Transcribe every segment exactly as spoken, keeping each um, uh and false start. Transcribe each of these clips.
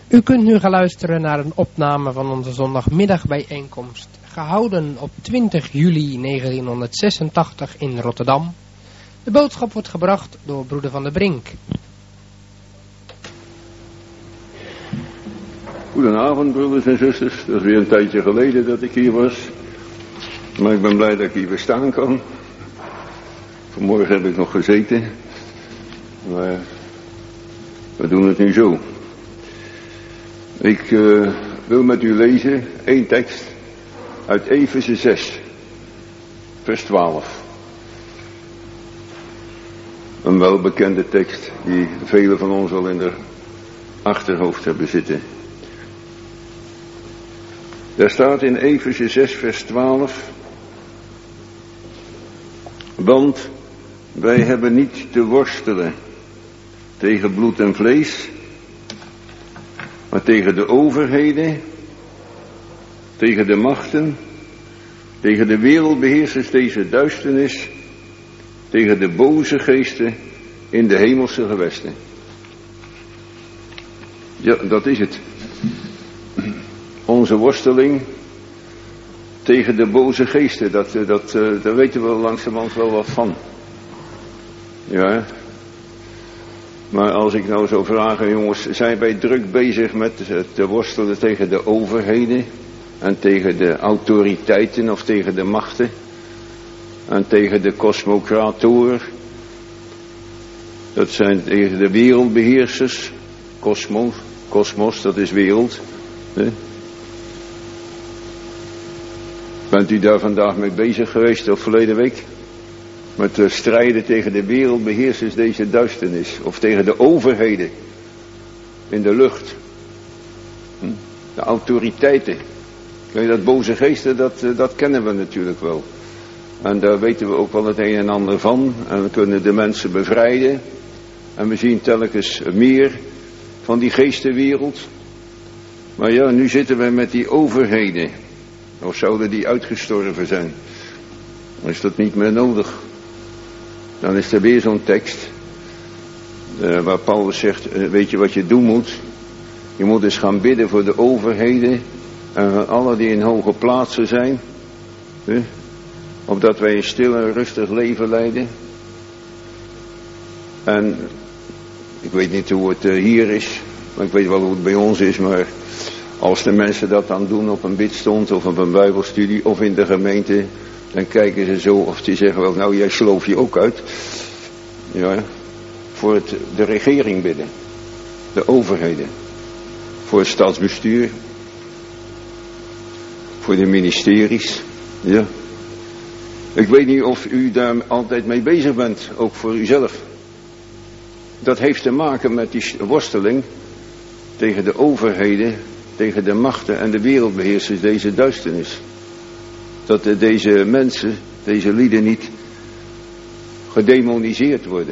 U kunt nu gaan luisteren naar een opname van onze zondagmiddagbijeenkomst, gehouden op twintig juli negentienhonderdzesentachtig in Rotterdam. De boodschap wordt gebracht door broeder Van der Brink. Goedenavond, broeders en zusters. Dat is weer een tijdje geleden dat ik hier was. Maar ik ben blij dat ik hier weer staan kan. Vanmorgen heb ik nog gezeten. Maar we doen het nu zo. Ik uh, wil met u lezen één tekst uit Efeze zes, vers twaalf. Een welbekende tekst die velen van ons al in de achterhoofd hebben zitten. Daar staat in Efeze zes, vers twaalf. Want wij hebben niet te worstelen tegen bloed en vlees, maar tegen de overheden, tegen de machten, tegen de wereldbeheersers deze duisternis, tegen de boze geesten in de hemelse gewesten. Ja, dat is het. Onze worsteling tegen de boze geesten, dat, dat, daar weten we langzamerhand wel wat van. Ja. Maar als ik nou zou vragen, jongens, zijn wij druk bezig met te worstelen tegen de overheden en tegen de autoriteiten of tegen de machten en tegen de cosmocratoren? Dat zijn tegen de wereldbeheersers, kosmos, kosmos, dat is wereld. Hè? Bent u daar vandaag mee bezig geweest of verleden week? Met te strijden tegen de wereldbeheersers deze duisternis. Of tegen de overheden in de lucht. De autoriteiten. Kijk, dat boze geesten, dat, dat kennen we natuurlijk wel. En daar weten we ook wel het een en ander van. En we kunnen de mensen bevrijden. En we zien telkens meer van die geestenwereld. Maar ja, nu zitten we met die overheden. Of zouden die uitgestorven zijn? Dan is dat niet meer nodig. Dan is er weer zo'n tekst. Uh, waar Paulus zegt, uh, weet je wat je doen moet? Je moet eens gaan bidden voor de overheden. En voor allen die in hoge plaatsen zijn. Uh, opdat wij een stil en rustig leven leiden. En ik weet niet hoe het uh, hier is. Maar ik weet wel hoe het bij ons is. Maar als de mensen dat dan doen op een bidstond of op een bijbelstudie of in de gemeente, dan kijken ze zo of die zeggen wel, nou jij sloof je ook uit. Ja, voor het, de regering bidden. De overheden. Voor het staatsbestuur. Voor de ministeries. Ja. Ik weet niet of u daar altijd mee bezig bent, ook voor uzelf. Dat heeft te maken met die worsteling tegen de overheden, tegen de machten en de wereldbeheersers deze duisternis. Dat deze mensen, deze lieden niet gedemoniseerd worden.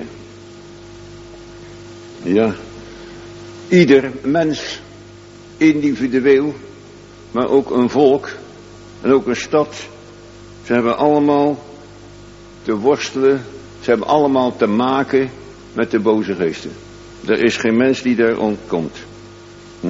Ja. Ieder mens, individueel, maar ook een volk en ook een stad. Ze hebben allemaal te worstelen, ze hebben allemaal te maken met de boze geesten. Er is geen mens die daar ontkomt. Hm?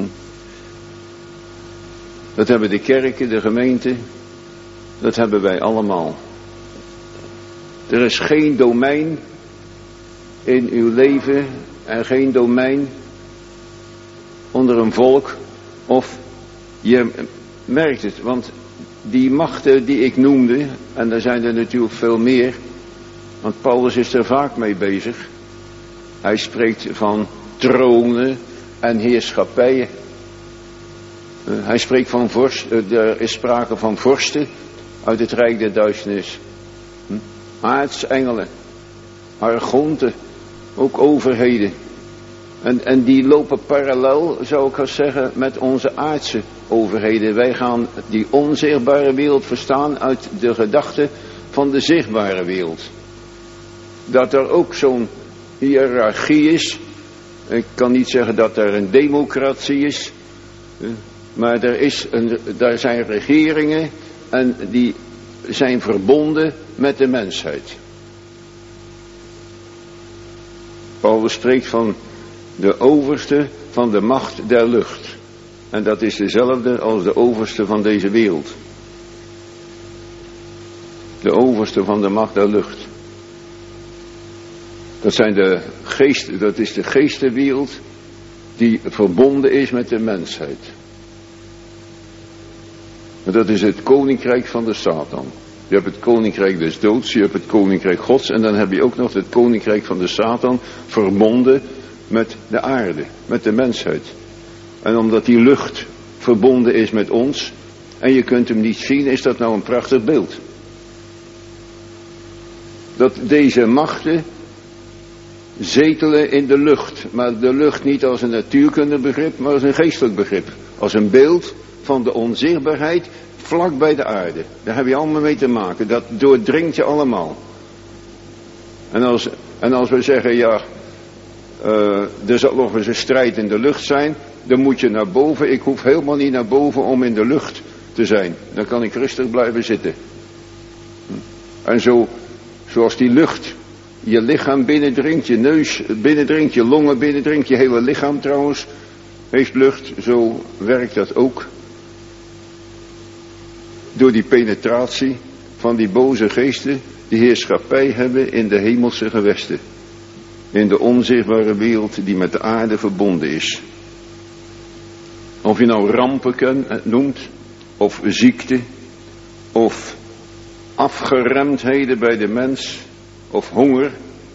Dat hebben de kerken, de gemeenten. Dat hebben wij allemaal. Er is geen domein in uw leven en geen domein onder een volk. Of je merkt het, want die machten die ik noemde, en er zijn er natuurlijk veel meer, want Paulus is er vaak mee bezig. Hij spreekt van tronen en heerschappijen. Uh, hij spreekt van vorst, uh, er is sprake van vorsten uit het rijk der duisternis. Hm? Aartsengelen, argonten, ook overheden. En, en die lopen parallel, zou ik gaan zeggen, met onze aardse overheden. Wij gaan die onzichtbare wereld verstaan uit de gedachte van de zichtbare wereld. Dat er ook zo'n hiërarchie is. Ik kan niet zeggen dat er een democratie is. Maar er, is een, er zijn regeringen en die zijn verbonden met de mensheid. Paulus spreekt van de overste van de macht der lucht. En dat is dezelfde als de overste van deze wereld. De overste van de macht der lucht. Dat zijn de geesten, dat is de geestenwereld die verbonden is met de mensheid. En dat is het koninkrijk van de Satan. Je hebt het koninkrijk des doods, je hebt het koninkrijk Gods en dan heb je ook nog het koninkrijk van de Satan verbonden met de aarde, met de mensheid. En omdat die lucht verbonden is met ons en je kunt hem niet zien, is dat nou een prachtig beeld. Dat deze machten zetelen in de lucht, maar de lucht niet als een natuurkundig begrip, maar als een geestelijk begrip. Als een beeld van de onzichtbaarheid vlak bij de aarde. Daar heb je allemaal mee te maken, dat doordringt je allemaal. En als, en als we zeggen, ja, uh, er zal nog eens een strijd in de lucht zijn, dan moet je naar boven. Ik hoef helemaal niet naar boven om in de lucht te zijn. Dan kan ik rustig blijven zitten. En zo, zoals die lucht je lichaam binnendringt, je neus binnendringt, je longen binnendringt, je hele lichaam trouwens heeft lucht, zo werkt dat ook. Door die penetratie van die boze geesten die heerschappij hebben in de hemelse gewesten. In de onzichtbare wereld die met de aarde verbonden is. Of je nou rampen ken, noemt, of ziekte, of afgeremdheden bij de mens, of honger,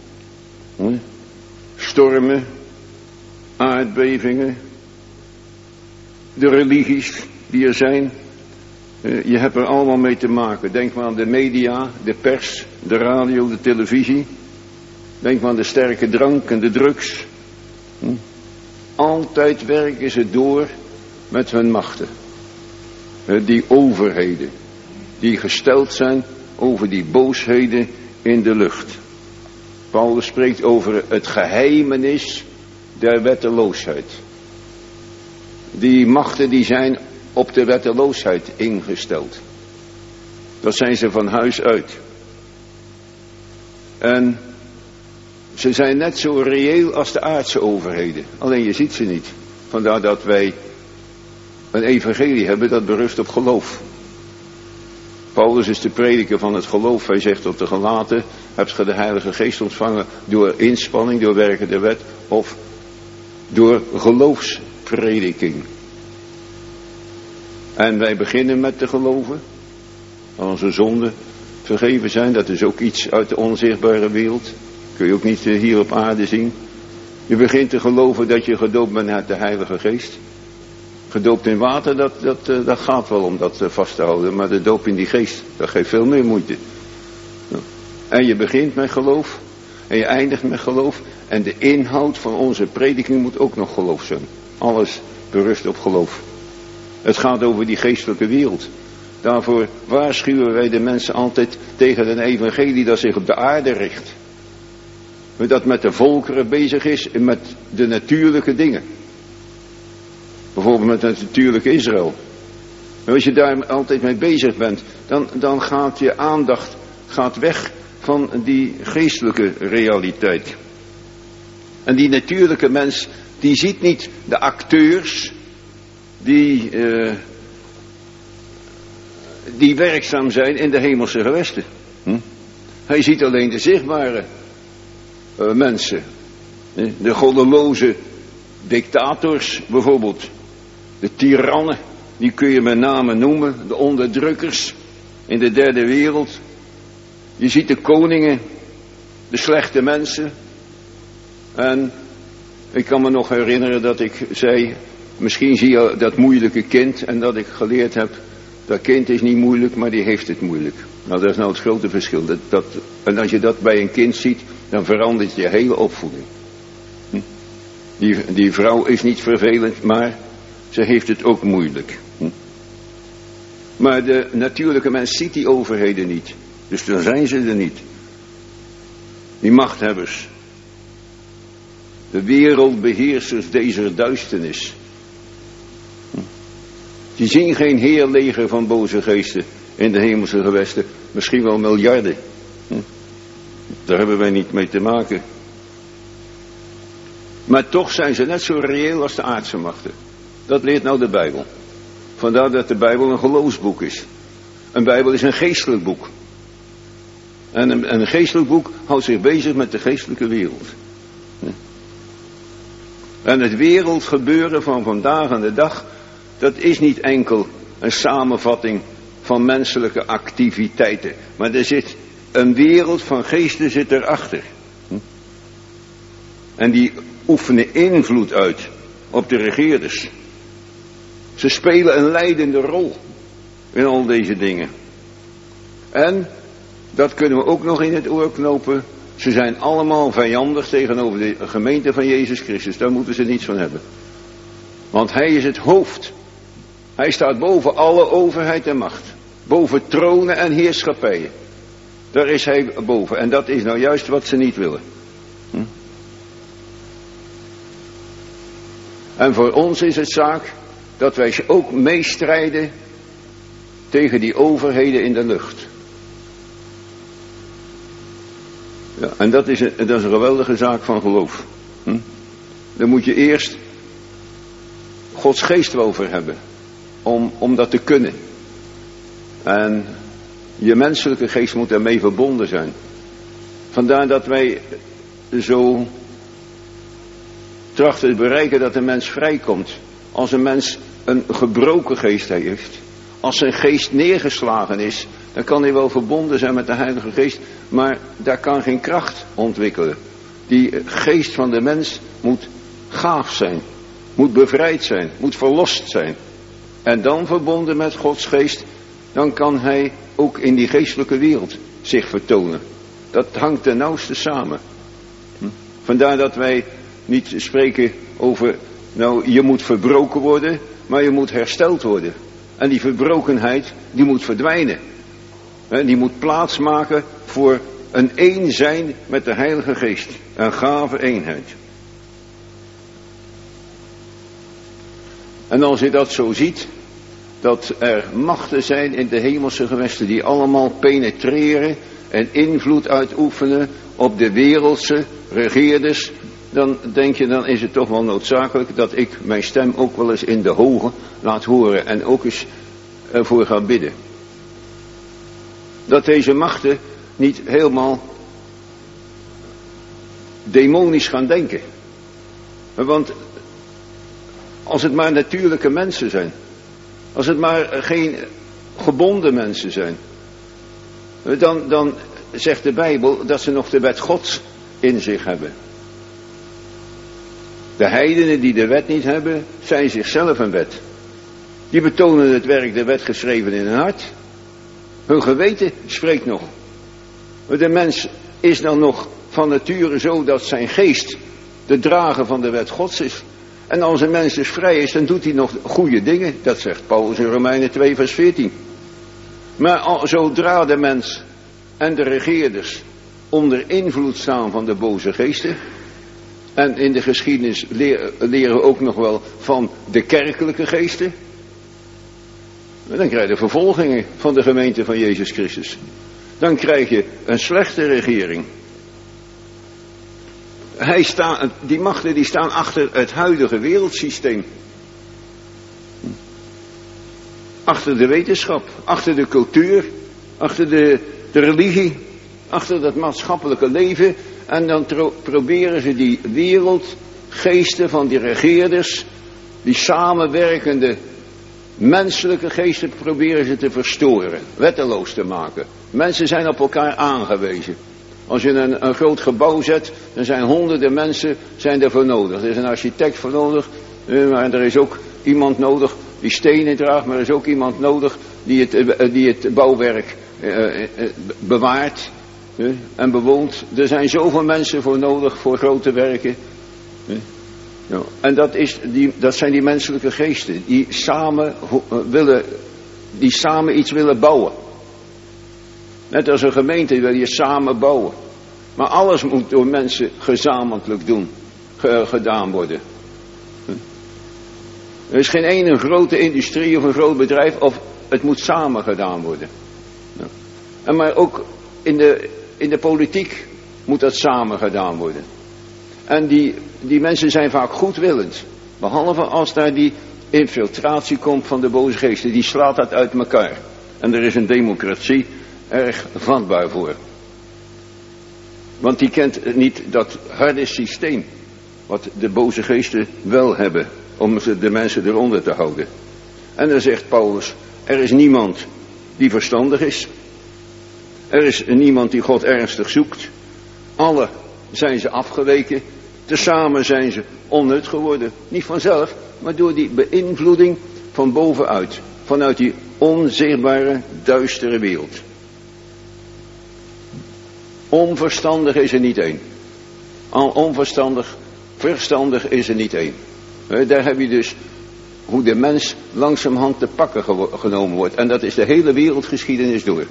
stormen, aardbevingen, de religies die er zijn. Je hebt er allemaal mee te maken. Denk maar aan de media, de pers, de radio, de televisie. Denk maar aan de sterke drank en de drugs. Altijd werken ze door met hun machten. Die overheden, die gesteld zijn over die boosheden in de lucht. Paulus spreekt over het geheimenis der wetteloosheid. Die machten die zijn op de wetteloosheid ingesteld. Dat zijn ze van huis uit. En ze zijn net zo reëel als de aardse overheden. Alleen je ziet ze niet. Vandaar dat wij een evangelie hebben dat berust op geloof. Paulus is de prediker van het geloof. Hij zegt tot de gelaten: hebt ge de Heilige Geest ontvangen door inspanning, door werken der wet of door geloofsprediking. En wij beginnen met te geloven. Onze zonden vergeven zijn. Dat is ook iets uit de onzichtbare wereld. Kun je ook niet hier op aarde zien. Je begint te geloven dat je gedoopt bent met de Heilige Geest. Gedoopt in water, dat, dat, dat gaat wel om dat vast te houden. Maar de doop in die geest, dat geeft veel meer moeite. En je begint met geloof. En je eindigt met geloof. En de inhoud van onze prediking moet ook nog geloof zijn. Alles berust op geloof. Het gaat over die geestelijke wereld. Daarvoor waarschuwen wij de mensen altijd tegen een evangelie dat zich op de aarde richt. Dat met de volkeren bezig is en met de natuurlijke dingen. Bijvoorbeeld met het natuurlijke Israël. En als je daar altijd mee bezig bent, dan, dan gaat je aandacht gaat weg van die geestelijke realiteit. En die natuurlijke mens, die ziet niet de acteurs die, uh, die werkzaam zijn in de hemelse gewesten. Hm? Hij ziet alleen de zichtbare uh, mensen. De goddeloze dictators bijvoorbeeld. De tirannen, die kun je met name noemen. De onderdrukkers in de derde wereld. Je ziet de koningen, de slechte mensen. En ik kan me nog herinneren dat ik zei, misschien zie je dat moeilijke kind en dat ik geleerd heb, dat kind is niet moeilijk, maar die heeft het moeilijk. Nou, dat is nou het grote verschil. Dat, dat, en als je dat bij een kind ziet, dan verandert je hele opvoeding. Hm? Die, die vrouw is niet vervelend, maar ze heeft het ook moeilijk. Hm? Maar de natuurlijke mens ziet die overheden niet. Dus dan zijn ze er niet. Die machthebbers. De wereldbeheersers deze duisternis. Die zien geen heerleger van boze geesten in de hemelse gewesten. Misschien wel miljarden. Daar hebben wij niet mee te maken. Maar toch zijn ze net zo reëel als de aardse machten. Dat leert nou de Bijbel. Vandaar dat de Bijbel een geloofsboek is. Een Bijbel is een geestelijk boek. En een, een geestelijk boek houdt zich bezig met de geestelijke wereld. En het wereldgebeuren van vandaag aan de dag, dat is niet enkel een samenvatting van menselijke activiteiten. Maar er zit een wereld van geesten zit erachter. En die oefenen invloed uit op de regeerders. Ze spelen een leidende rol in al deze dingen. En, dat kunnen we ook nog in het oor knopen, ze zijn allemaal vijandig tegenover de gemeente van Jezus Christus. Daar moeten ze niets van hebben. Want hij is het hoofd. Hij staat boven alle overheid en macht. Boven tronen en heerschappijen. Daar is hij boven. En dat is nou juist wat ze niet willen. Hm? En voor ons is het zaak dat wij ook meestrijden tegen die overheden in de lucht. Ja, en dat is, een, dat is een geweldige zaak van geloof. Hm? Daar moet je eerst Gods geest over hebben. Om, om dat te kunnen. En je menselijke geest moet daarmee verbonden zijn. Vandaar dat wij zo trachten te bereiken dat een mens vrijkomt. Als een mens een gebroken geest heeft. Als zijn geest neergeslagen is. Dan kan hij wel verbonden zijn met de Heilige Geest. Maar daar kan geen kracht ontwikkelen. Die geest van de mens moet gaaf zijn. Moet bevrijd zijn. Moet verlost zijn. En dan verbonden met Gods geest. Dan kan hij ook in die geestelijke wereld zich vertonen. Dat hangt ten nauwste samen. Hm? Vandaar dat wij niet spreken over, nou je moet verbroken worden, maar je moet hersteld worden. En die verbrokenheid, die moet verdwijnen. He, die moet plaatsmaken voor een één zijn met de Heilige Geest. Een gave eenheid. En als je dat zo ziet, dat er machten zijn in de hemelse gewesten die allemaal penetreren en invloed uitoefenen op de wereldse regeerders, dan denk je, dan is het toch wel noodzakelijk dat ik mijn stem ook wel eens in de hoge laat horen en ook eens ervoor ga bidden. Dat deze machten niet helemaal demonisch gaan denken. Want als het maar natuurlijke mensen zijn, als het maar geen gebonden mensen zijn, dan, dan zegt de Bijbel dat ze nog de wet Gods in zich hebben. De heidenen die de wet niet hebben, zijn zichzelf een wet. Die betonen het werk der wet geschreven in hun hart. Hun geweten spreekt nog. De mens is dan nog van nature zo dat zijn geest de drager van de wet Gods is. En als een mens dus vrij is, dan doet hij nog goede dingen. Dat zegt Paulus in Romeinen twee vers veertien. Maar zodra de mens en de regeerders onder invloed staan van de boze geesten. En in de geschiedenis leren we ook nog wel van de kerkelijke geesten. Dan krijg je vervolgingen van de gemeente van Jezus Christus. Dan krijg je een slechte regering. Hij staat, die machten die staan achter het huidige wereldsysteem. Achter de wetenschap, achter de cultuur, achter de, de religie, achter dat maatschappelijke leven. En dan tro- proberen ze die wereldgeesten van die regeerders, die samenwerkende menselijke geesten, proberen ze te verstoren, wetteloos te maken. Mensen zijn op elkaar aangewezen. Als je een, een groot gebouw zet, dan zijn honderden mensen zijn ervoor nodig. Er is een architect voor nodig, maar er is ook iemand nodig die stenen draagt, maar er is ook iemand nodig die het, die het bouwwerk uh, bewaart uh, en bewoont. Er zijn zoveel mensen voor nodig voor grote werken. Uh, ja. En dat, is die, dat zijn die menselijke geesten die samen, uh, willen, die samen iets willen bouwen. Net als een gemeente wil je samen bouwen. Maar alles moet door mensen gezamenlijk doen, ge, gedaan worden. Er is geen ene grote industrie of een groot bedrijf, of het moet samen gedaan worden. Ja. En maar ook in de, in de politiek moet dat samen gedaan worden. En die, die mensen zijn vaak goedwillend. Behalve als daar die infiltratie komt van de boze geesten. Die slaat dat uit elkaar. En er is een democratie erg vatbaar voor. Want die kent niet dat harde systeem wat de boze geesten wel hebben om de mensen eronder te houden. En dan zegt Paulus, er is niemand die verstandig is. Er is niemand die God ernstig zoekt. Alle zijn ze afgeweken. Tezamen zijn ze onnut geworden. Niet vanzelf, maar door die beïnvloeding van bovenuit. Vanuit die onzichtbare, duistere wereld. Onverstandig is er niet één. Al onverstandig, verstandig is er niet één. Daar heb je dus hoe de mens langzamerhand te pakken genomen wordt. En dat is de hele wereldgeschiedenis door.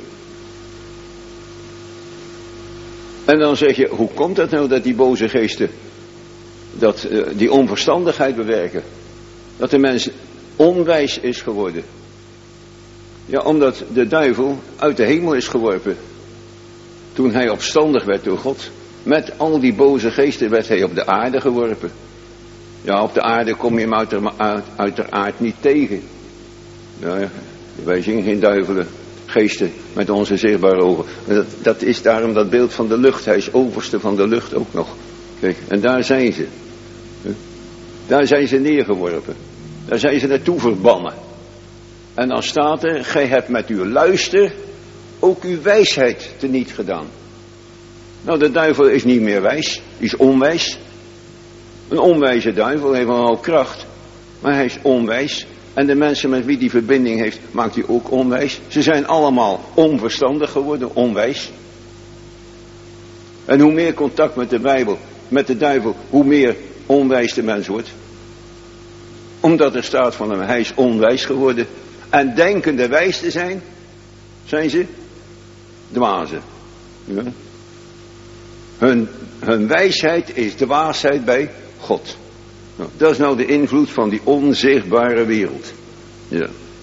En dan zeg je, hoe komt het nou dat die boze geesten dat, uh, die onverstandigheid bewerken? Dat de mens onwijs is geworden. Ja, omdat de duivel uit de hemel is geworpen. Toen hij opstandig werd door God. Met al die boze geesten werd hij op de aarde geworpen. Ja, op de aarde kom je hem uiteraard, uiteraard niet tegen. Ja, wij zien geen duivelen, geesten met onze zichtbare ogen. Dat, dat is daarom dat beeld van de lucht. Hij is overste van de lucht ook nog. Kijk, en daar zijn ze. Daar zijn ze neergeworpen. Daar zijn ze naartoe verbannen. En dan staat er, gij hebt met uw luister ook uw wijsheid teniet gedaan. Nou, de duivel is niet meer wijs, die is onwijs. Een onwijze duivel heeft wel al kracht, maar hij is onwijs. En de mensen met wie die verbinding heeft, maakt hij ook onwijs. Ze zijn allemaal onverstandig geworden, onwijs. En hoe meer contact met de Bijbel, met de duivel, hoe meer onwijs de mens wordt. Omdat er staat van hem, hij is onwijs geworden. En denkende wijs te zijn, zijn ze dwazen. Ja. Hun, hun wijsheid is dwaasheid bij God. Nou, dat is nou de invloed van die onzichtbare wereld. Ja.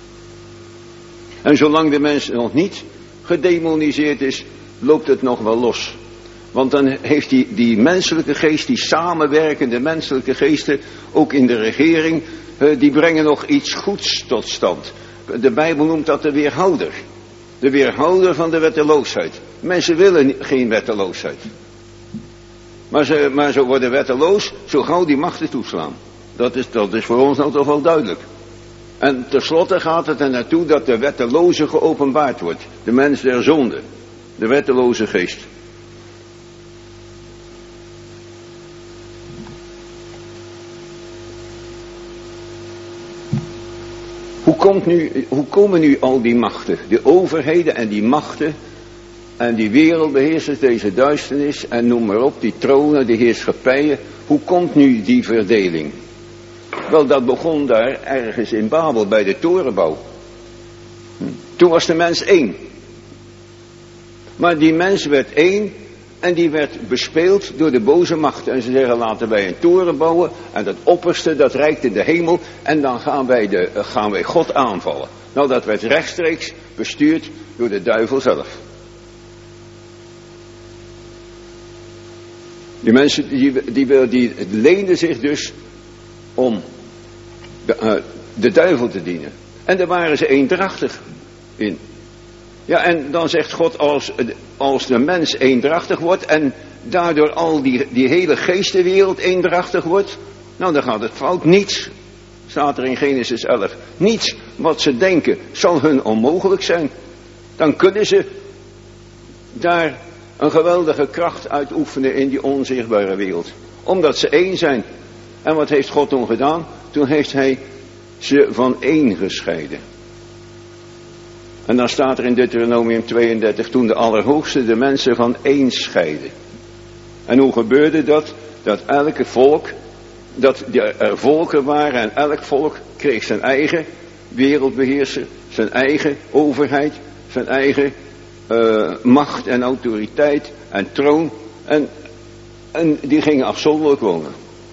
En zolang de mens nog niet gedemoniseerd is, loopt het nog wel los. Want dan heeft die, die menselijke geest, die samenwerkende menselijke geesten, ook in de regering, die brengen nog iets goeds tot stand. De Bijbel noemt dat de weerhouder. De weerhouder van de wetteloosheid. Mensen willen geen wetteloosheid. Maar ze, maar ze worden wetteloos zo gauw die machten toeslaan. Dat is, dat is voor ons nou toch wel duidelijk. En tenslotte gaat het er naartoe dat de wetteloze geopenbaard wordt. De mens der zonde. De wetteloze geest. Hoe, komt nu, hoe komen nu al die machten, de overheden en die machten en die wereldbeheersers, deze duisternis en noem maar op, die tronen, die heerschappijen, hoe komt nu die verdeling? Wel, dat begon daar ergens in Babel bij de torenbouw. Toen was de mens één. Maar die mens werd één en die werd bespeeld door de boze machten. En ze zeggen, laten wij een toren bouwen en dat opperste, dat reikt in de hemel en dan gaan wij, de, gaan wij God aanvallen. Nou, dat werd rechtstreeks bestuurd door de duivel zelf. Die mensen die, die, die leenden zich dus om de, uh, de duivel te dienen. En daar waren ze eendrachtig in. Ja, en dan zegt God, als, als de mens eendrachtig wordt en daardoor al die, die hele geestenwereld eendrachtig wordt, nou dan gaat het fout. Niets, staat er in Genesis elf, niets wat ze denken zal hun onmogelijk zijn. Dan kunnen ze daar een geweldige kracht uitoefenen in die onzichtbare wereld. Omdat ze één zijn. En wat heeft God toen gedaan? Toen heeft hij ze van één gescheiden. En dan staat er in Deuteronomium tweeëndertig, toen de Allerhoogste de mensen van één scheidde. En hoe gebeurde dat? Dat elke volk, dat er volken waren en elk volk kreeg zijn eigen wereldbeheerser, zijn eigen overheid, zijn eigen uh, macht en autoriteit en troon. En, en die gingen afzonderlijk wonen.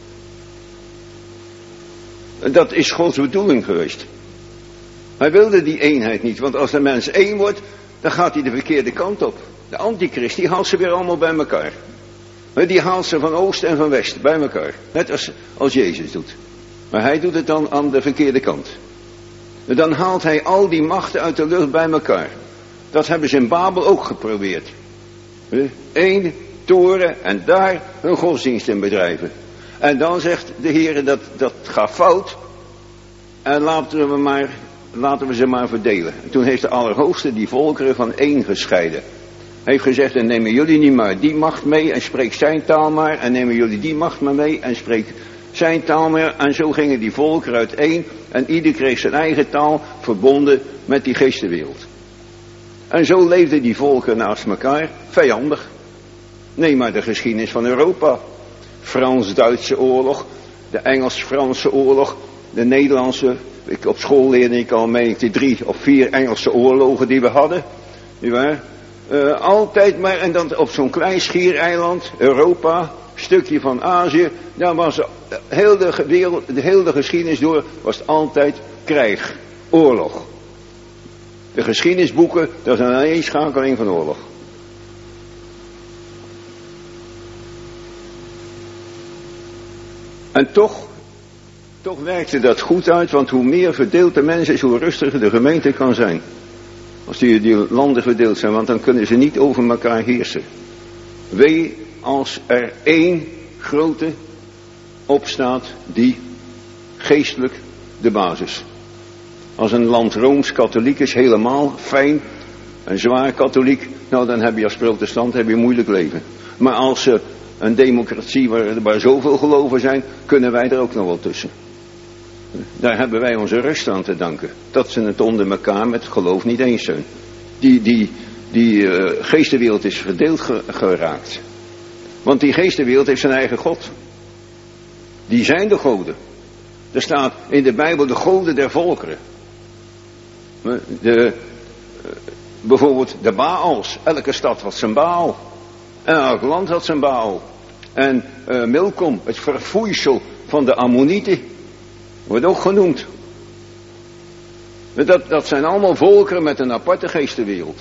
En dat is Gods bedoeling geweest. Hij wilde die eenheid niet, want als de mens één wordt, dan gaat hij de verkeerde kant op. De antichrist, die haalt ze weer allemaal bij elkaar. Die haalt ze van oost en van west bij elkaar. Net als, als Jezus doet. Maar hij doet het dan aan de verkeerde kant. Dan haalt hij al die machten uit de lucht bij elkaar. Dat hebben ze in Babel ook geprobeerd. Eén toren en daar hun godsdienst in bedrijven. En dan zegt de Heer dat dat gaat fout. En laten we, maar, laten we ze maar verdelen. En toen heeft de Allerhoogste die volkeren van één gescheiden. Hij heeft gezegd, en nemen jullie niet maar die macht mee en spreek zijn taal maar. En nemen jullie die macht maar mee en spreek zijn taal maar. En zo gingen die volkeren uiteen. En ieder kreeg zijn eigen taal verbonden met die geestenwereld. En zo leefden die volkeren naast elkaar, vijandig. Neem maar de geschiedenis van Europa. Frans-Duitse oorlog, de Engels-Franse oorlog, de Nederlandse. Ik, op school leerde ik al, meen ik, die drie of vier Engelse oorlogen die we hadden. Nietwaar? Uh, altijd maar, en dan op zo'n klein schiereiland, Europa, stukje van Azië, daar was heel de wereld, de hele geschiedenis door, was het altijd krijg, oorlog. De geschiedenisboeken, dat is een aaneenschakeling van oorlog. En toch, toch werkte dat goed uit, want hoe meer verdeeld de mens is, hoe rustiger de gemeente kan zijn. Als die, die landen verdeeld zijn, want dan kunnen ze niet over elkaar heersen. Wee als er één grote opstaat die geestelijk de basis. Als een land Rooms-katholiek is, helemaal fijn en zwaar katholiek, nou dan heb je als protestant heb je een moeilijk leven. Maar als uh, een democratie waar, waar zoveel geloven zijn, kunnen wij er ook nog wel tussen. Daar hebben wij onze rust aan te danken. Dat ze het onder elkaar met geloof niet eens zijn. Die, die, die uh, geestenwereld is verdeeld ge, geraakt. Want die geestenwereld heeft zijn eigen God. Die zijn de goden. Er staat in de Bijbel de goden der volkeren. De, uh, bijvoorbeeld de Baals. Elke stad had zijn Baal. En elk land had zijn Baal. En uh, Milkom, het verfoeisel van de Ammonieten, wordt ook genoemd. Dat, dat zijn allemaal volkeren met een aparte geestenwereld.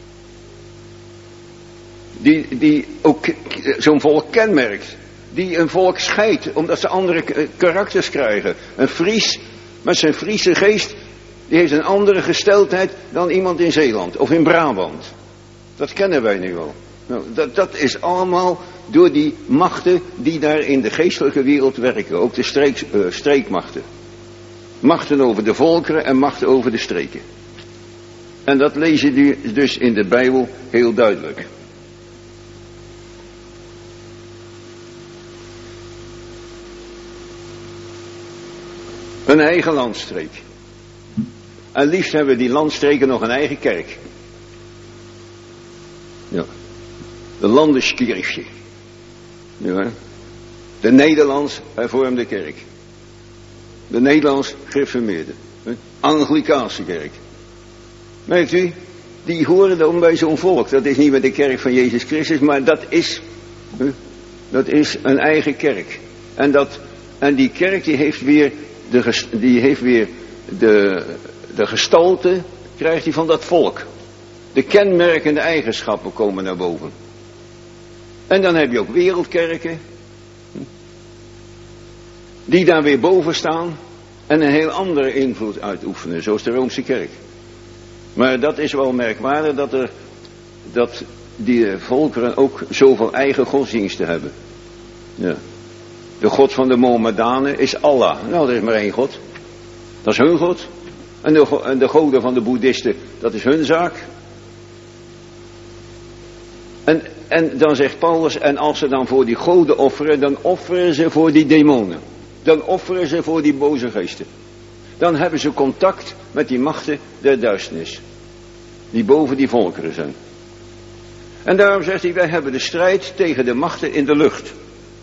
Die, die ook zo'n volk kenmerkt. Die een volk scheidt, omdat ze andere karakters krijgen. Een Fries met zijn Friese geest, die heeft een andere gesteldheid dan iemand in Zeeland of in Brabant. Dat kennen wij nu wel. Nou, dat, dat is allemaal door die machten die daar in de geestelijke wereld werken. Ook de streek, uh, streekmachten. Machten over de volkeren en machten over de streken. En dat lees je dus in de Bijbel heel duidelijk. Een eigen landstreek. En liefst hebben die landstreken nog een eigen kerk. Ja. De Landeskirche. Ja. De Nederlands hervormde kerk. De Nederlands gereformeerde. Anglikaanse kerk. Merkt u? Die horen dan bij zo'n volk. Dat is niet met de kerk van Jezus Christus, maar dat is, dat is een eigen kerk. En, dat, en die kerk die heeft weer de, die heeft weer de, de gestalte, krijgt hij van dat volk. De kenmerkende eigenschappen komen naar boven. En dan heb je ook wereldkerken. Die daar weer boven staan. En een heel andere invloed uitoefenen. Zoals de Roomse kerk. Maar dat is wel merkwaardig dat er. Dat die volkeren ook zoveel eigen godsdiensten hebben. Ja. De God van de Mohammedanen is Allah. Nou, er is maar één God. Dat is hun God. En de, en de goden van de boeddhisten, dat is hun zaak. En, en dan zegt Paulus, en als ze dan voor die goden offeren, dan offeren ze voor die demonen. Dan offeren ze voor die boze geesten. Dan hebben ze contact met die machten der duisternis. Die boven die volkeren zijn. En daarom zegt hij, wij hebben de strijd tegen de machten in de lucht.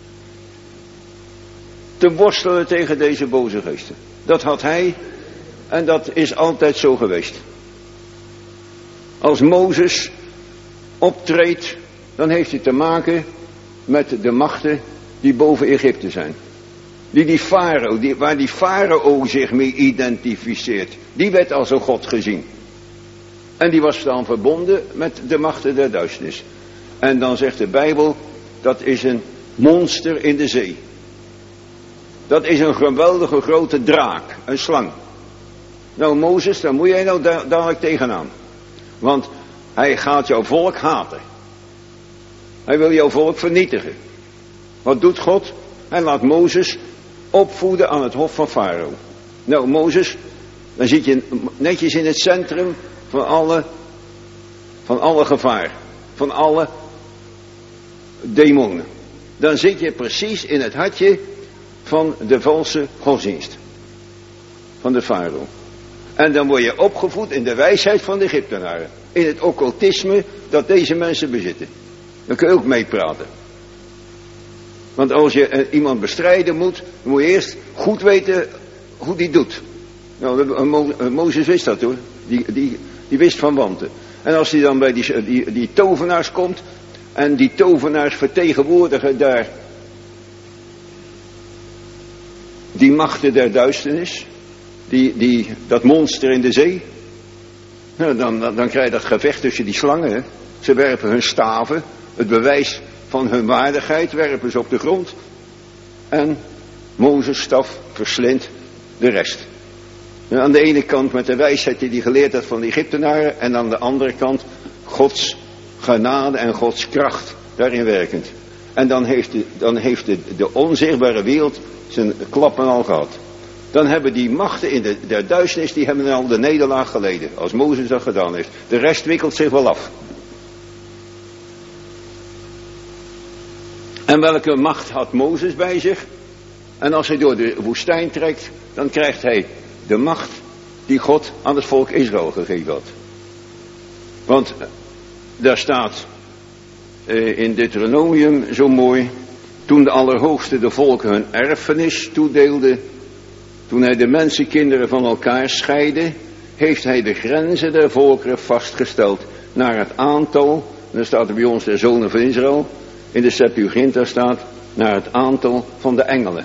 Te worstelen tegen deze boze geesten. Dat had hij en dat is altijd zo geweest. Als Mozes optreedt, dan heeft hij te maken met de machten die boven Egypte zijn. Die die farao, die, waar die farao zich mee identificeert. Die werd als een god gezien. En die was dan verbonden met de machten der duisternis. En dan zegt de Bijbel, dat is een monster in de zee. Dat is een geweldige grote draak, een slang. Nou Mozes, daar moet jij nou da- dadelijk tegenaan. Want hij gaat jouw volk haten. Hij wil jouw volk vernietigen. Wat doet God? Hij laat Mozes opvoeden aan het hof van Farao. Nou Mozes, dan zit je netjes in het centrum van alle, van alle gevaar. Van alle demonen. Dan zit je precies in het hartje van de valse godsdienst. Van de farao. En dan word je opgevoed in de wijsheid van de Egyptenaren. In het occultisme dat deze mensen bezitten. Dan kun je ook meepraten. Want als je uh, iemand bestrijden moet, dan moet je eerst goed weten hoe die doet. Nou, uh, Mo- uh, Mozes wist dat hoor. Die, die, die wist van wanten. En als hij dan bij die, die, die tovenaars komt, en die tovenaars vertegenwoordigen daar die machten der duisternis, die, die, dat monster in de zee, nou, dan, dan, dan krijg je dat gevecht tussen die slangen. Hè. Ze werpen hun staven, het bewijs van hun waardigheid werpen ze op de grond. En Mozes' staf verslindt de rest. En aan de ene kant met de wijsheid die hij geleerd had van de Egyptenaren, en aan de andere kant Gods genade en Gods kracht daarin werkend. En dan heeft de, dan heeft de, de onzichtbare wereld zijn klappen al gehad. Dan hebben die machten in de, de duisternis, die hebben al de nederlaag geleden. Als Mozes dat gedaan heeft. De rest wikkelt zich wel af. En welke macht had Mozes bij zich? En als hij door de woestijn trekt, dan krijgt hij de macht die God aan het volk Israël gegeven had. Want daar staat uh, in Deuteronomium zo mooi, toen de Allerhoogste de volken hun erfenis toedeelde, toen hij de mensenkinderen van elkaar scheidde, heeft hij de grenzen der volkeren vastgesteld naar het aantal, en dan staat er bij ons de zonen van Israël, in de Septuaginta staat, naar het aantal van de engelen.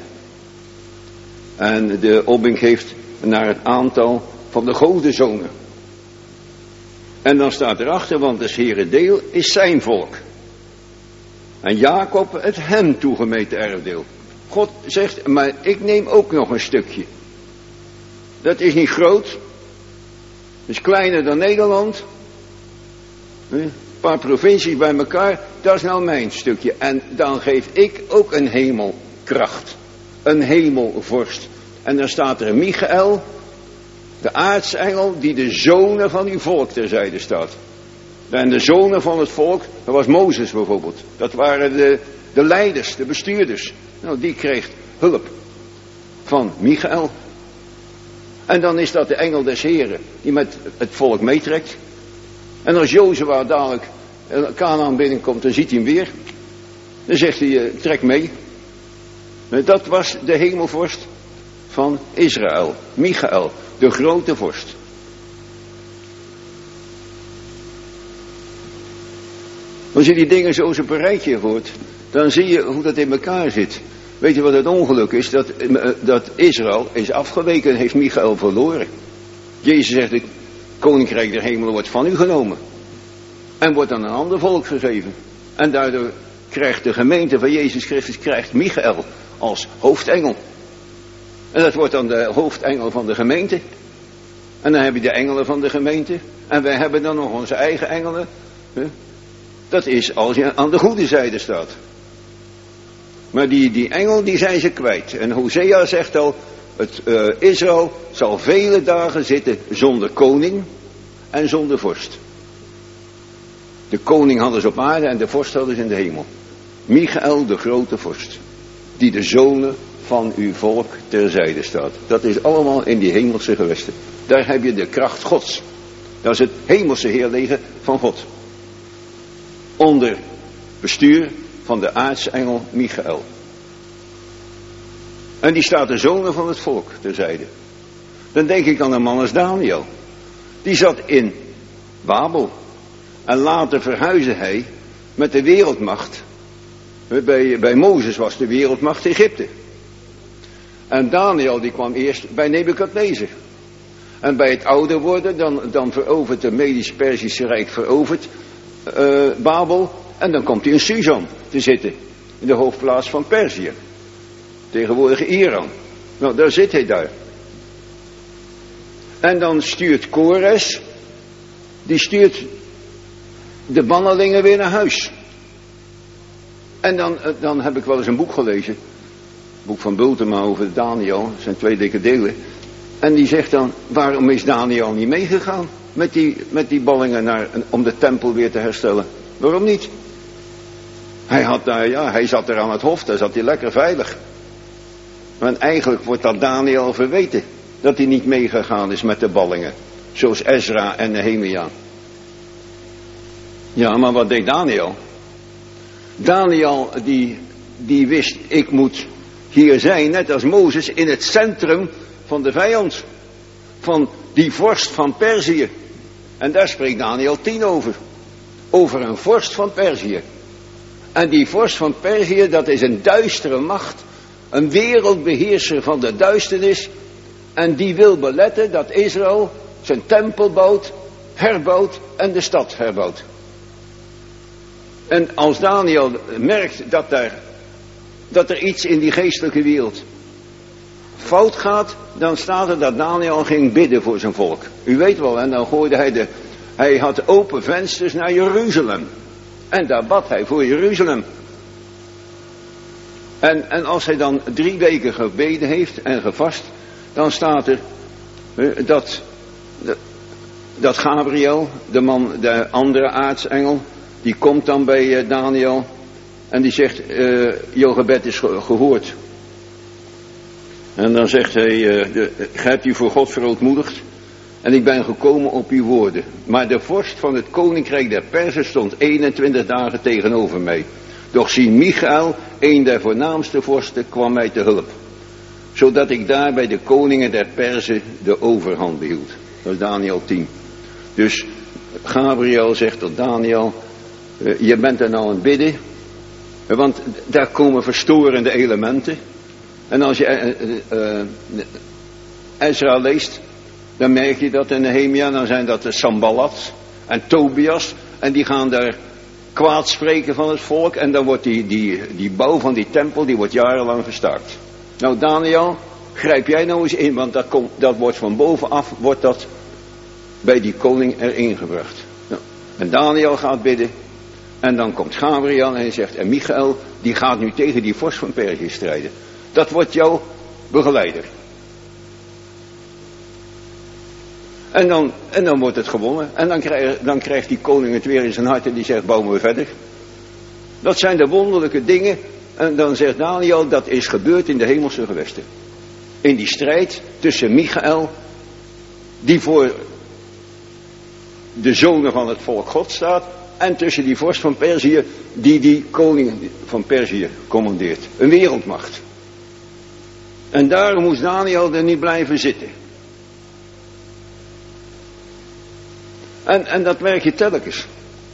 En de Obbing geeft naar het aantal van de godenzonen. En dan staat erachter, want het Heere deel is zijn volk. En Jacob het hem toegemeten erfdeel. God zegt, maar ik neem ook nog een stukje. Dat is niet groot. Dat is kleiner dan Nederland. Een paar provincies bij elkaar. Dat is nou mijn stukje. En dan geef ik ook een hemelkracht. Een hemelvorst. En dan staat er Michael, de aartsengel, die de zonen van uw volk terzijde staat. En de zonen van het volk, dat was Mozes bijvoorbeeld. Dat waren de, de leiders, de bestuurders. Nou, die kreeg hulp van Michael. En dan is dat de engel des Heren, die met het volk meetrekt. En als Jozua dadelijk Kanaan binnenkomt, dan ziet hij hem weer. Dan zegt hij, trek mee. Dat was de hemelvorst van Israël, Michael, de grote vorst. Als je die dingen zo eens op een rijtje hoort, dan zie je hoe dat in elkaar zit. Weet je wat het ongeluk is? Dat, dat Israël is afgeweken en heeft Michael verloren. Jezus zegt, het koninkrijk der hemelen wordt van u genomen. En wordt aan een ander volk gegeven. En daardoor krijgt de gemeente van Jezus Christus, krijgt Michael als hoofdengel. En dat wordt dan de hoofdengel van de gemeente. En dan heb je de engelen van de gemeente. En wij hebben dan nog onze eigen engelen. Dat is als je aan de goede zijde staat. Maar die, die engel, die zijn ze kwijt. En Hosea zegt al, het uh, Israël zal vele dagen zitten zonder koning en zonder vorst. De koning hadden ze op aarde en de vorst hadden ze in de hemel. Michael, de grote vorst, die de zonen van uw volk terzijde staat. Dat is allemaal in die hemelse gewesten. Daar heb je de kracht Gods. Dat is het hemelse heerleger van God. Onder bestuur van de aartsengel Michael. En die staat de zonen van het volk terzijde. Dan denk ik aan een man als Daniel. Die zat in Babel. En later verhuisde hij met de wereldmacht. Bij, bij Mozes was de wereldmacht Egypte. En Daniel die kwam eerst bij Nebukadnezar. En bij het ouder worden, dan, dan verovert de Medisch-Persische Rijk verovert uh, Babel. En dan komt hij in Susan te zitten. In de hoofdplaats van Perzië. Tegenwoordig Iran. Nou, daar zit hij daar. En dan stuurt Kores, die stuurt de bannelingen weer naar huis. En dan, dan heb ik wel eens een boek gelezen. Een boek van Bultema over Daniel. Dat zijn twee dikke delen. En die zegt dan, waarom is Daniel niet meegegaan met die, met die ballingen naar, om de tempel weer te herstellen? Waarom niet? Hij, had daar, ja, hij zat er aan het hof, daar zat hij lekker veilig. Maar eigenlijk wordt dat Daniel verweten. Dat hij niet meegegaan is met de ballingen. Zoals Ezra en Nehemia. Ja, maar wat deed Daniel? Daniel die, die wist, ik moet hier zijn, net als Mozes, in het centrum van de vijand. Van die vorst van Perzië. En daar spreekt Daniel tien over. Over een vorst van Perzië. En die vorst van Perzië, dat is een duistere macht. Een wereldbeheerser van de duisternis. En die wil beletten dat Israël zijn tempel bouwt, herbouwt en de stad herbouwt. En als Daniel merkt dat er, dat er iets in die geestelijke wereld fout gaat, dan staat er dat Daniel ging bidden voor zijn volk. U weet wel, en dan gooide hij de, hij had open vensters naar Jeruzalem. En daar bad hij voor Jeruzalem. En, en als hij dan drie weken gebeden heeft en gevast, dan staat er uh, dat, dat Gabriel, de man, de andere aartsengel, die komt dan bij uh, Daniel en die zegt, uh, jouw gebed is ge- gehoord. En dan zegt hij, uh, de, gij hebt u voor God verootmoedigd en ik ben gekomen op uw woorden. Maar de vorst van het koninkrijk der Perzen stond eenentwintig dagen tegenover mij. Doch zie, Michael, een der voornaamste vorsten, kwam mij te hulp. Zodat ik daar bij de koningen der Perzen de overhand behield. Dat is Daniel tien. Dus Gabriel zegt tot Daniel, uh, je bent er nou aan het bidden. Uh, want daar komen verstorende elementen. En als je uh, uh, Ezra leest, dan merk je dat in Nehemia, dan zijn dat Sanballat en Tobias. En die gaan daar kwaad spreken van het volk. En dan wordt die, die, die bouw van die tempel, die wordt jarenlang gestaakt. Nou Daniel, grijp jij nou eens in, want dat, komt, dat wordt van bovenaf, wordt dat bij die koning erin gebracht. Nou, en Daniel gaat bidden. En dan komt Gabriel en hij zegt, en Michael, die gaat nu tegen die vorst van Perzië strijden. Dat wordt jouw begeleider. En dan, en dan wordt het gewonnen. En dan, krijg, dan krijgt die koning het weer in zijn hart en die zegt, bouwen we verder. Dat zijn de wonderlijke dingen. En dan zegt Daniel, dat is gebeurd in de hemelse gewesten. In die strijd tussen Michael, die voor de zonen van het volk God staat, en tussen die vorst van Perzië, die die koning van Perzië commandeert. Een wereldmacht. En daarom moest Daniel er niet blijven zitten. En, en dat merk je telkens.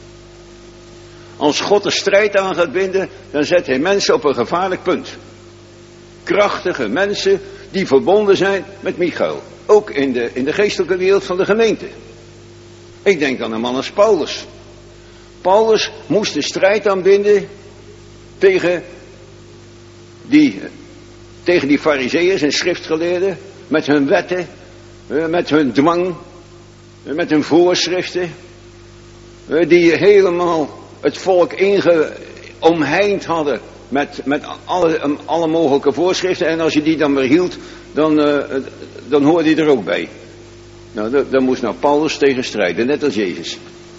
Als God de strijd aan gaat binden, dan zet hij mensen op een gevaarlijk punt. Krachtige mensen die verbonden zijn met Michael. Ook in de, in de geestelijke wereld van de gemeente. Ik denk aan een man als Paulus. Paulus moest de strijd aanbinden tegen die, tegen die farizeeërs en schriftgeleerden. Met hun wetten, met hun dwang, met hun voorschriften. Die helemaal het volk inge, omheind hadden met, met alle, alle mogelijke voorschriften. En als je die dan weer hield, dan, uh, dan hoorde je er ook bij. Nou, daar moest nou Paulus tegen strijden, net als Jezus.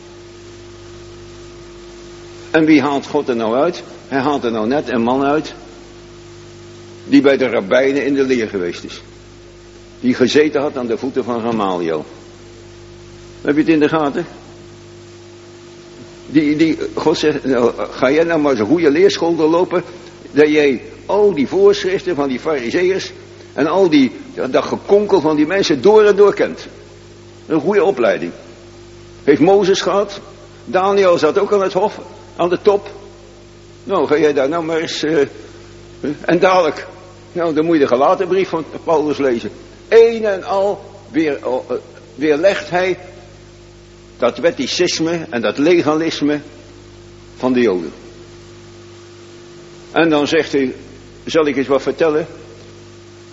En wie haalt God er nou uit? Hij haalt er nou net een man uit die bij de rabbijnen in de leer geweest is. Die gezeten had aan de voeten van Gamaliel. Heb je het in de gaten? Die, die, God zegt, nou, ga jij nou maar zo'n goede leerschool doorlopen, dat jij al die voorschriften van die farizeeërs en al die, dat gekonkel van die mensen door en door kent. Een goede opleiding. Heeft Mozes gehad. Daniel zat ook aan het hof, aan de top. Nou, ga jij daar nou maar eens, uh, en dadelijk, nou, dan moet je de gelaten brief van Paulus lezen. Een en al weer, uh, weerlegt hij dat wetticisme en dat legalisme van de Joden. En dan zegt hij, zal ik eens wat vertellen?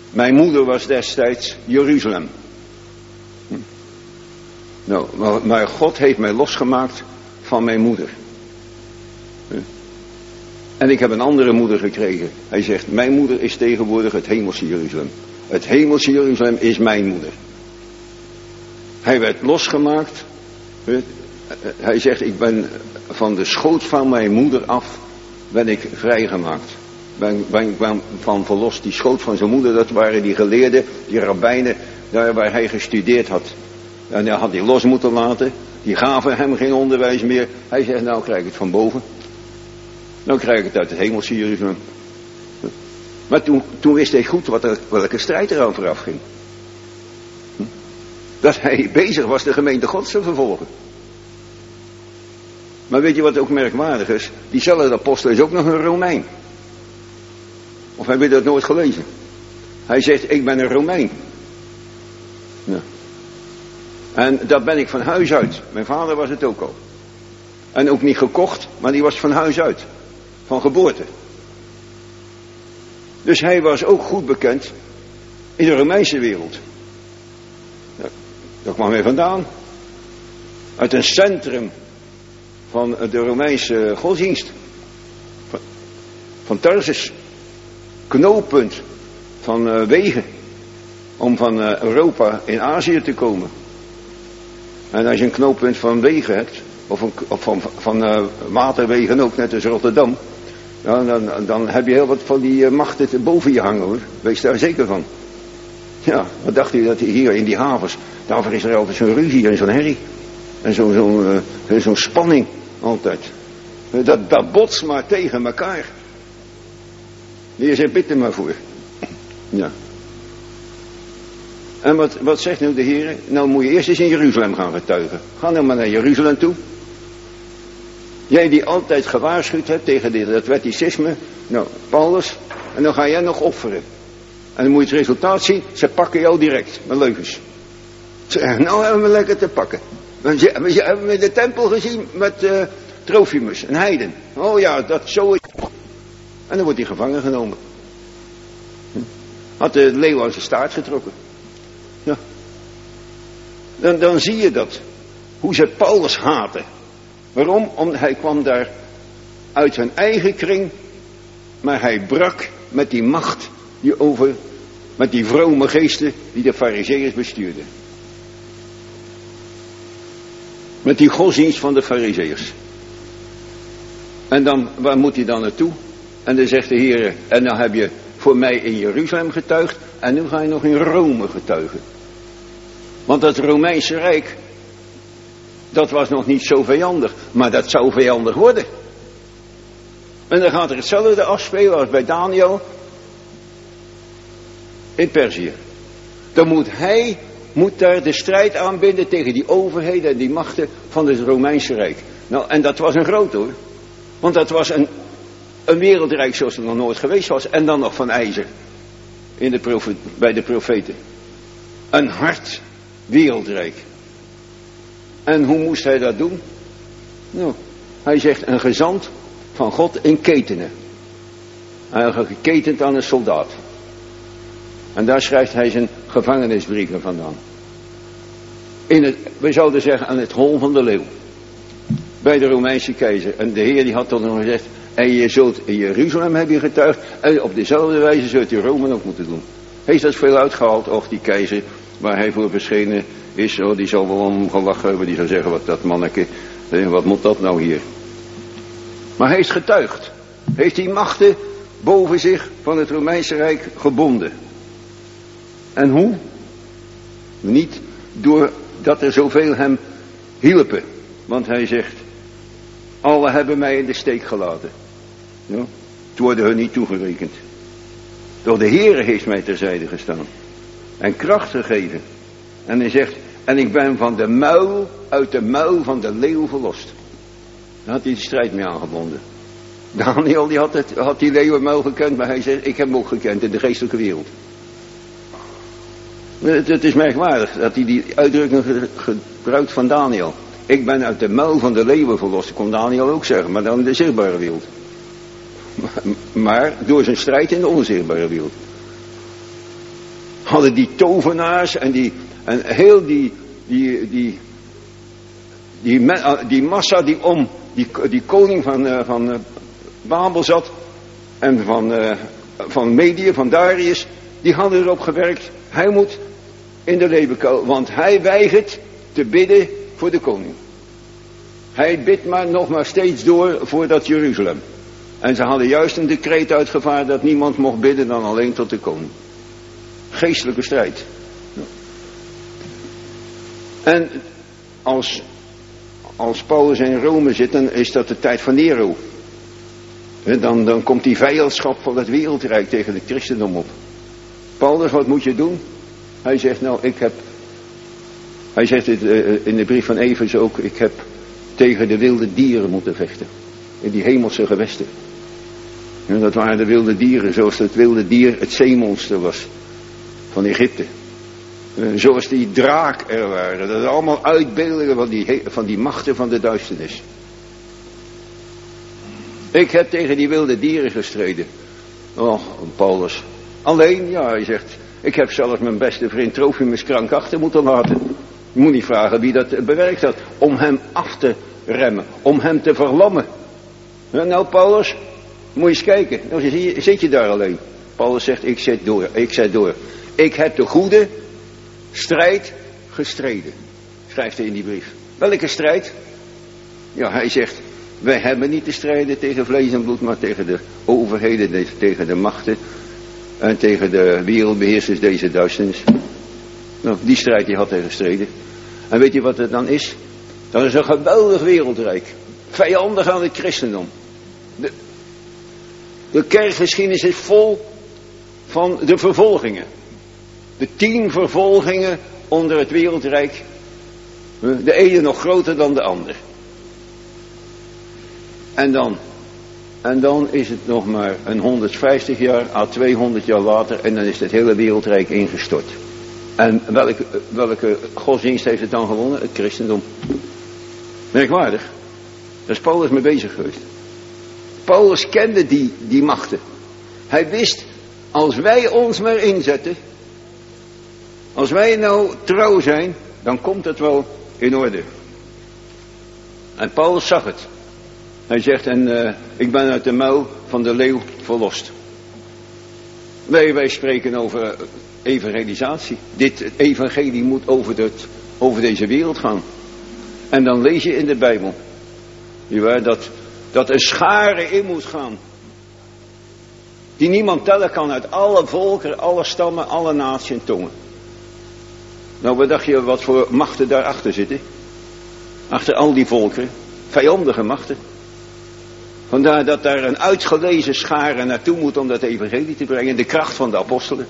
Mijn moeder was destijds Jeruzalem. Hm. Nou, maar, maar God heeft mij losgemaakt van mijn moeder. Hm. En ik heb een andere moeder gekregen. Hij zegt, mijn moeder is tegenwoordig het hemelse Jeruzalem. Het hemelse Jeruzalem is mijn moeder. Hij werd losgemaakt. Hm. Hij zegt, ik ben van de schoot van mijn moeder af, ben ik vrijgemaakt. Ben, ben, ben van verlost. Die schoot van zijn moeder, dat waren die geleerden, die rabbijnen, daar waar hij gestudeerd had. En hij had die los moeten laten. Die gaven hem geen onderwijs meer. Hij zegt, nou krijg ik het van boven. Nou krijg ik het uit het hemelse Jeruzalem. Maar toen, toen wist hij goed wat er, welke strijd er aan vooraf ging. Dat hij bezig was de gemeente Gods te vervolgen. Maar weet je wat ook merkwaardig is? Diezelfde apostel is ook nog een Romein. Of heb je dat nooit gelezen? Hij zegt, ik ben een Romein. Nou. En dat ben ik van huis uit. Mijn vader was het ook al. En ook niet gekocht, maar die was van huis uit. Van geboorte. Dus hij was ook goed bekend in de Romeinse wereld. Ja, daar kwam hij vandaan. Uit een centrum van de Romeinse godsdienst. Van, van Tarsus. Knooppunt van uh, wegen. Om van uh, Europa in Azië te komen. En als je een knooppunt van wegen hebt. Of, een, of van, van uh, waterwegen ook, net als Rotterdam. Ja, dan, dan heb je heel wat van die uh, machten boven je hangen hoor. Wees daar zeker van. Ja, wat dacht u dat hier in die havens. Daarvoor is er altijd zo'n ruzie en zo'n herrie. En zo'n zo, uh, zo'n spanning altijd. Dat, dat botst maar tegen elkaar. Hier zit bid er maar voor. Ja. En wat, wat zegt nu de Heer? Nou moet je eerst eens in Jeruzalem gaan getuigen. Ga nou maar naar Jeruzalem toe. Jij die altijd gewaarschuwd hebt tegen dit, dat wetticisme. Nou, Paulus. En dan ga jij nog offeren. En dan moet je het resultaat zien. Ze pakken jou direct. Met leugens. Ze zeggen, nou hebben we lekker te pakken. We hebben we de tempel gezien met uh, Trofimus, een heiden. Oh ja, dat zo is. En dan wordt hij gevangen genomen. Had de leeuw aan zijn staart getrokken. Ja. Dan, dan zie je dat. Hoe ze Paulus haten. Waarom? Omdat hij kwam daar uit zijn eigen kring. Maar hij brak met die macht die over. Met die vrome geesten die de Farizeeërs bestuurden. Met die godsdienst van de Farizeeërs. En dan, waar moet hij dan naartoe? En dan zegt de Heer, en dan heb je voor mij in Jeruzalem getuigd. En nu ga je nog in Rome getuigen. Want dat Romeinse Rijk, dat was nog niet zo vijandig. Maar dat zou vijandig worden. En dan gaat er hetzelfde afspelen als bij Daniel. In Perzië. Dan moet hij, moet daar de strijd aanbinden tegen die overheden en die machten van het Romeinse Rijk. Nou, en dat was een groot hoor. Want dat was een, een wereldrijk zoals het nog nooit geweest was. En dan nog van ijzer. In de profe, bij de profeten. Een hard wereldrijk. En hoe moest hij dat doen? Nou, hij zegt een gezant van God in ketenen. Hij had geketend aan een soldaat. En daar schrijft hij zijn gevangenisbrieven vandaan. In het, we zouden zeggen aan het hol van de leeuw. Bij de Romeinse keizer. En de Heer die had dan nog gezegd. En je zult in Jeruzalem heb je getuigd. En op dezelfde wijze zult je Rome ook moeten doen. Heeft dat veel uitgehaald? Och, die keizer waar hij voor verschenen is. Oh, die zal wel om gelachen hebben. Die zal zeggen, wat dat manneke. Wat moet dat nou hier? Maar hij heeft getuigd. Heeft die machten boven zich van het Romeinse Rijk gebonden. En hoe? Niet doordat er zoveel hem hielpen. Want hij zegt, alle hebben mij in de steek gelaten. Ja, het worden hun niet toegerekend. Doch de Heere heeft mij terzijde gestaan. En kracht gegeven. En hij zegt, en ik ben van de muil, uit de muil van de leeuw verlost. Daar had hij de strijd mee aangebonden. Daniel die had, het, had die leeuwenmuil gekend, maar hij zegt, ik heb hem ook gekend in de geestelijke wereld. Het, het is merkwaardig dat hij die uitdrukking gebruikt van Daniel. Ik ben uit de muil van de leeuwen verlost. Dat kon Daniel ook zeggen, maar dan in de zichtbare wereld. Maar, maar door zijn strijd in de onzichtbare wereld. hadden die tovenaars en, die, en heel die, die, die, die, die, die massa die om die, die koning van, uh, van uh, Babel zat en van, uh, van Medië, van Darius, die hadden erop gewerkt, hij moet in de leeuwenkuil, want hij weigert te bidden voor de koning. Hij bidt maar nog maar steeds door voor dat Jeruzalem. En ze hadden juist een decreet uitgevaardigd dat niemand mocht bidden dan alleen tot de koning. Geestelijke strijd. En als, als Paulus in Rome zit, dan is dat de tijd van Nero. Dan, dan komt die vijandschap van het wereldrijk tegen het christendom op. Paulus, wat moet je doen? Hij zegt, nou, ik heb... Hij zegt het uh, in de brief van Efeze ook, ik heb tegen de wilde dieren moeten vechten. In die hemelse gewesten. En dat waren de wilde dieren, zoals het wilde dier het zeemonster was. Van Egypte. Uh, zoals die draak er waren. Dat zijn allemaal uitbeeldingen van die, van die machten van de duisternis. Ik heb tegen die wilde dieren gestreden. Oh, Paulus. Alleen, ja, hij zegt, ik heb zelfs mijn beste vriend Trofimus krankachtig moeten laten. Je moet niet vragen wie dat bewerkt had. Om hem af te remmen. Om hem te verlammen. Nou, Paulus, moet je eens kijken. Nou, zit je daar alleen. Paulus zegt, ik zet door. Ik zet door. Ik heb de goede strijd gestreden. Schrijft hij in die brief. Welke strijd? Ja, hij zegt, wij hebben niet te strijden tegen vlees en bloed, maar tegen de overheden, tegen de machten en tegen de wereldbeheersers deze duisternis. Nou, die strijd die had hij gestreden. En weet je wat het dan is? Dat is een geweldig wereldrijk. Vijandig aan het christendom. De, de kerkgeschiedenis is vol van de vervolgingen. De tien vervolgingen onder het wereldrijk. De ene nog groter dan de ander. En dan, en dan is het nog maar een honderdvijftig jaar, à tweehonderd jaar later, en dan is het hele wereldrijk ingestort. En welke, welke godsdienst heeft het dan gewonnen? Het christendom. Merkwaardig. Daar is Paulus mee bezig geweest. Paulus kende die, die machten. Hij wist, als wij ons maar inzetten, als wij nou trouw zijn, dan komt het wel in orde. En Paulus zag het. Hij zegt, en uh, ik ben uit de muil van de leeuw verlost. Wij, wij spreken over evangelisatie. Dit evangelie moet over, dit, over deze wereld gaan. En dan lees je in de Bijbel. Nietwaar, dat, dat een schare in moet gaan. Die niemand tellen kan uit alle volkeren, alle stammen, alle naties en tongen. Nou, wat dacht je wat voor machten daarachter zitten? Achter al die volkeren. Vijandige machten. Vandaar dat daar een uitgelezen schare naartoe moet om dat evangelie te brengen. De kracht van de apostelen.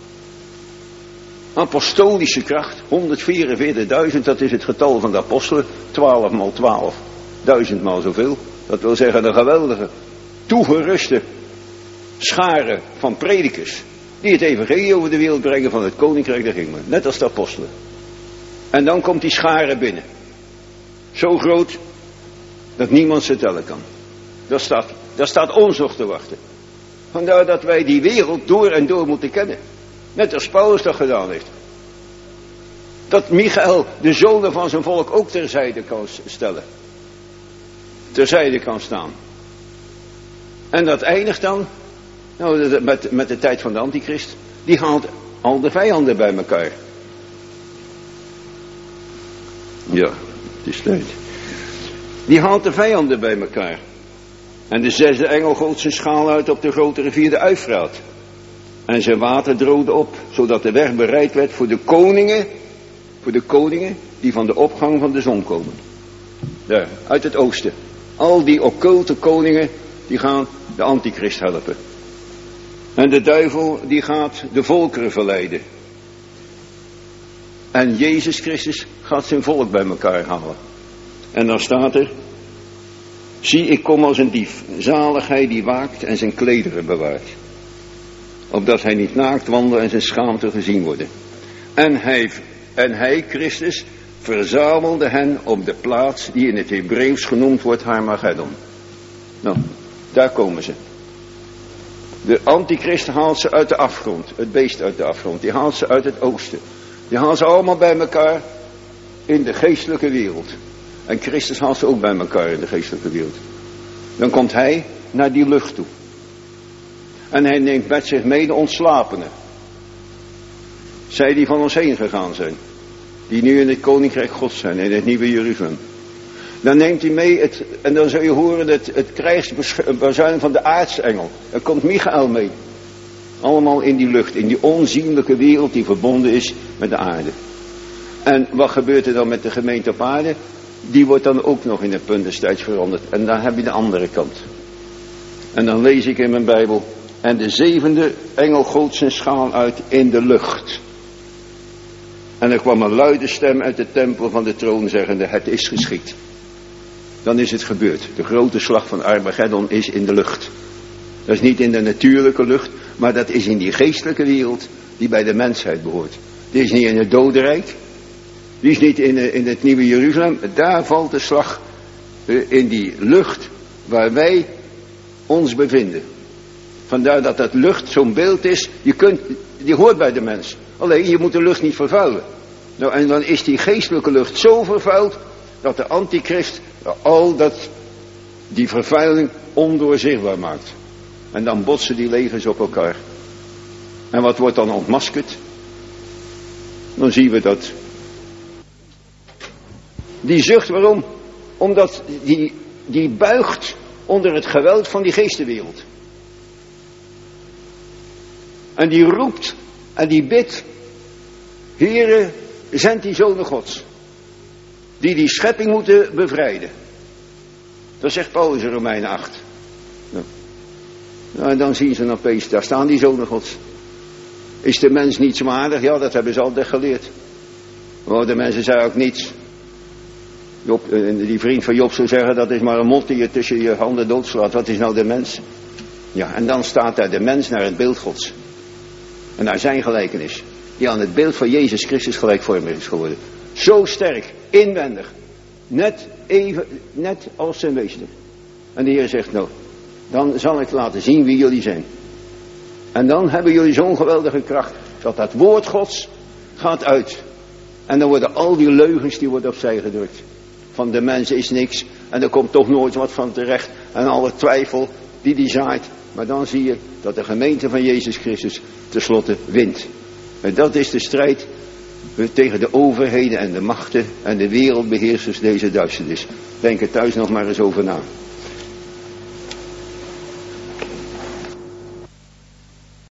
Apostolische kracht. honderdvierenveertigduizend, dat is het getal van de apostelen. twaalf maal twaalf. Duizend maal zoveel. Dat wil zeggen een geweldige, toegeruste schare van predikers. Die het evangelie over de wereld brengen van het koninkrijk der hemelen. Net als de apostelen. En dan komt die schare binnen. Zo groot dat niemand ze tellen kan. Daar staat, daar staat ons nog te wachten. Vandaar dat wij die wereld door en door moeten kennen. Net als Paulus dat gedaan heeft. Dat Michael de zonen van zijn volk ook terzijde kan stellen. Terzijde kan staan. En dat eindigt dan nou, met, met de tijd van de antichrist. Die haalt al de vijanden bij elkaar. Ja, het is tijd. Die haalt de vijanden bij elkaar. En de zesde engel goot zijn schaal uit op de grote rivier de Uifraat. En zijn water droogde op, zodat de weg bereid werd voor de koningen, voor de koningen die van de opgang van de zon komen. Daar, uit het oosten. Al die occulte koningen, die gaan de antichrist helpen. En de duivel, die gaat de volkeren verleiden. En Jezus Christus gaat zijn volk bij elkaar halen. En dan staat er: zie, ik kom als een dief, zalig hij die waakt en zijn klederen bewaart, opdat hij niet naakt wandelt en zijn schaamte gezien worden. En hij, en hij, Christus, verzamelde hen op de plaats die in het Hebreeuws genoemd wordt Harmageddon. Nou, daar komen ze. De antichrist haalt ze uit de afgrond. Het beest uit de afgrond. Die haalt ze uit het oosten. Die haalt ze allemaal bij elkaar in de geestelijke wereld. En Christus haalt ze ook bij elkaar in de geestelijke wereld. Dan komt hij naar die lucht toe. En hij neemt met zich mee de ontslapenen. Zij die van ons heen gegaan zijn. Die nu in het koninkrijk Gods zijn. In het nieuwe Jeruzalem. Dan neemt hij mee het, en dan zul je horen het, het krijgsbazuin van de aartsengel. Er komt Michael mee. Allemaal in die lucht. In die onzienlijke wereld die verbonden is met de aarde. En wat gebeurt er dan met de gemeente op aarde? Die wordt dan ook nog in het punt des tijds veranderd. En dan heb je de andere kant. En dan lees ik in mijn Bijbel. En de zevende engel goot zijn schaal uit in de lucht. En er kwam een luide stem uit de tempel van de troon zeggende: het is geschied. Dan is het gebeurd. De grote slag van Armageddon is in de lucht. Dat is niet in de natuurlijke lucht, maar dat is in die geestelijke wereld die bij de mensheid behoort. Die is niet in het dodenrijk. Die is niet in, de, in het nieuwe Jeruzalem. Daar valt de slag uh, in die lucht waar wij ons bevinden. Vandaar dat dat lucht zo'n beeld is. Je kunt, die hoort bij de mens. Alleen je moet de lucht niet vervuilen. Nou, en dan is die geestelijke lucht zo vervuild dat de antichrist al dat, die vervuiling ondoorzichtbaar maakt. En dan botsen die legers op elkaar. En wat wordt dan ontmaskerd? Dan zien we dat. Die zucht, waarom? Omdat die, die buigt onder het geweld van die geestenwereld. En die roept en die bidt: Heere, zend die zonen Gods. Die die schepping moeten bevrijden. Dat zegt Paulus in Romeinen acht. Nou. Nou, en dan zien ze opeens, daar staan die zonen Gods. Is de mens niet zwaardig? Ja, dat hebben ze altijd geleerd. Maar de mensen zeggen ook niets. Job, die vriend van Job zou zeggen, dat is maar een mot die je tussen je handen doodslaat. Wat is nou de mens? Ja, en dan staat daar de mens naar het beeld Gods. En naar zijn gelijkenis. Die aan het beeld van Jezus Christus gelijkvormig is geworden. Zo sterk, inwendig. Net even, net als zijn meester. En de Heer zegt, nou, dan zal ik laten zien wie jullie zijn. En dan hebben jullie zo'n geweldige kracht, dat dat woord Gods gaat uit. En dan worden al die leugens, die worden opzij gedrukt. Van de mens is niks, en er komt toch nooit wat van terecht. En alle twijfel die die zaait. Maar dan zie je dat de gemeente van Jezus Christus tenslotte wint. En dat is de strijd tegen de overheden en de machten en de wereldbeheersers deze duisternis. Denk er thuis nog maar eens over na.